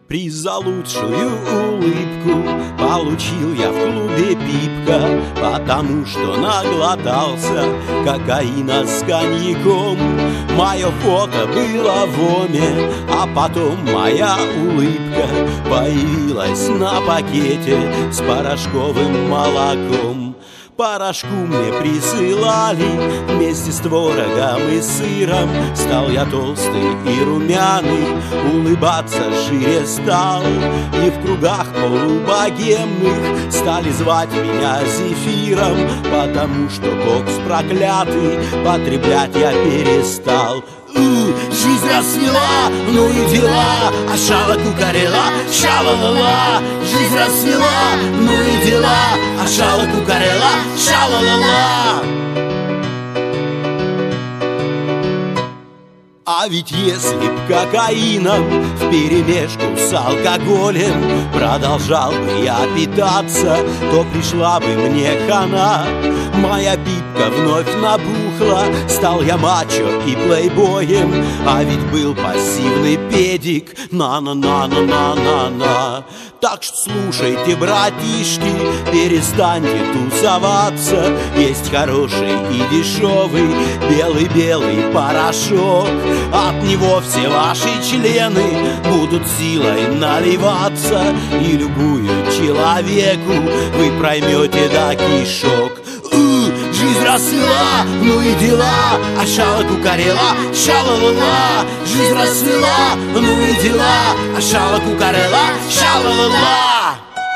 Приз за лучшую улыбку получил я в клубе «Пипка», потому что наглотался кокаина с коньяком. Мое фото было в ОМЕ, а потом моя улыбка появилась на пакете с порошковым молоком. Порошку мне присылали вместе с творогом и сыром. Стал я толстый и румяный, улыбаться шире стал. И в кругах полубогемных стали звать меня Зефиром, потому что кокс проклятый потреблять я перестал. Жизнь расцвела, ну и дела, а шала кукарела, ша-ла-ла-ла. Жизнь расцвела, ну и дела, а шала кукарела, ша-ла-ла-ла. А ведь если б кокаином вперемешку с алкоголем продолжал бы я питаться, то пришла бы мне хана. Моя пипка вновь набухла, стал я мачо и плейбоем. А ведь был пассивный педик, на-на-на-на-на-на-на. Так что слушайте, братишки, перестаньте тусоваться. Есть хороший и дешевый белый-белый порошок. От него все ваши члены будут силой наливаться, и любую человеку вы проймете до кишок. Жизнь расцвела, ну и дела, а шала кукарела, ша-ла-ла-ла. Жизнь расцвела, ну и дела, а шала кукарела, ша-ла-ла-ла.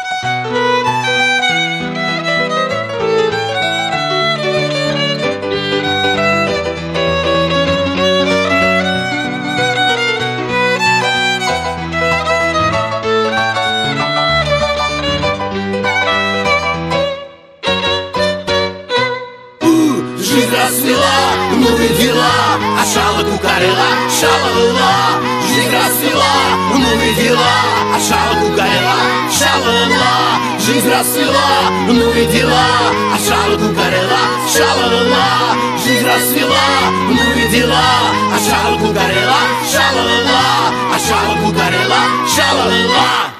Жизнь расцвела, ну и дела, а шала кукарела, ша-ла-ла-ла. Жизнь расцвела, ну и дела, а шала кукарела, ша-ла-ла-ла. Жизнь расцвела, ну и дела, а шала кукарела, ша-ла-ла-ла. Жизнь расцвела, ну и дела, а шала кукарела, ша-ла-ла-ла. А шала кукарела, ша-ла-ла-ла.